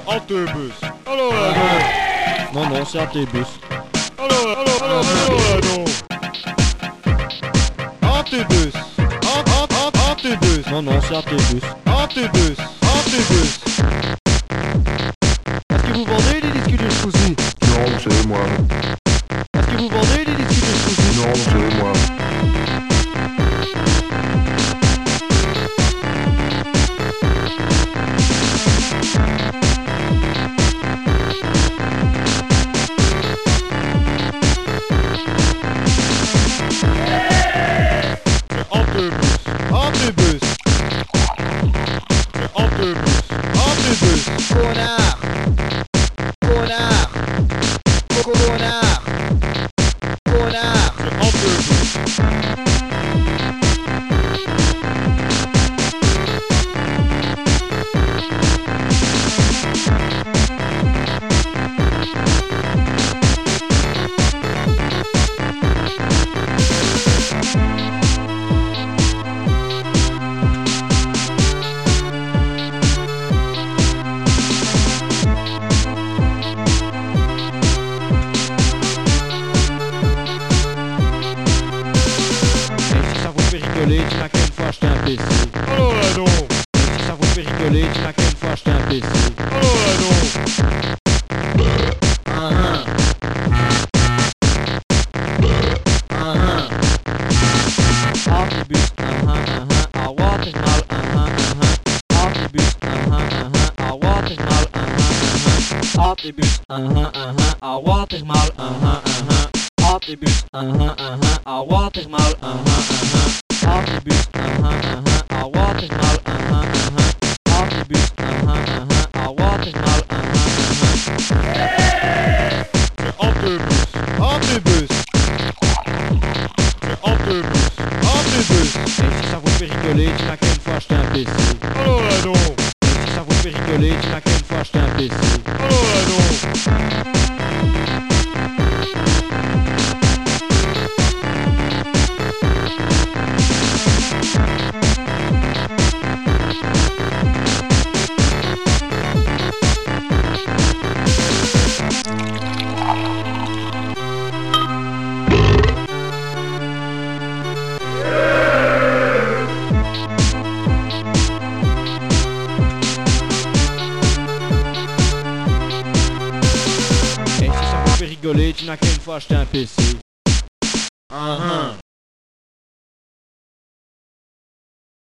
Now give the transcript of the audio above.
Antebus. Allô là non. Non, c'est Antebus. Allô là non. Antebus. Antebus. Non, c'est Antebus. Antebus. Antebus. Est-ce que vous vendez des disques de Scusi? Non, c'est moi. Est-ce que vous vendez des disques de Scusi? Non, c'est moi. Antebus. Antebus. Antebus. Connard! Connard! Connard! Connard! Antebus. Tu n'as qu'une fois acheté un PC. Allô là non. Si ça vous fait rigoler, tu n'as qu'une fois acheté un PC. Allô là non. Antebus, a watermal, Antebus, a watermal, Antebus, a watermal, Antebus, a watermal, Antebus, a watermal, Antebus, a watermal, Antebus. Antebus. Antebus. Antebus. Et si ça vous fait rigoler, tu n'as qu'une fois acheté un PC. Allô là non. Et si ça vous fait rigoler, tu n'as qu'une fois acheté un PC. Allô là non. Et si ça vous fait rigoler, tu n'as qu'une fois acheté un PC.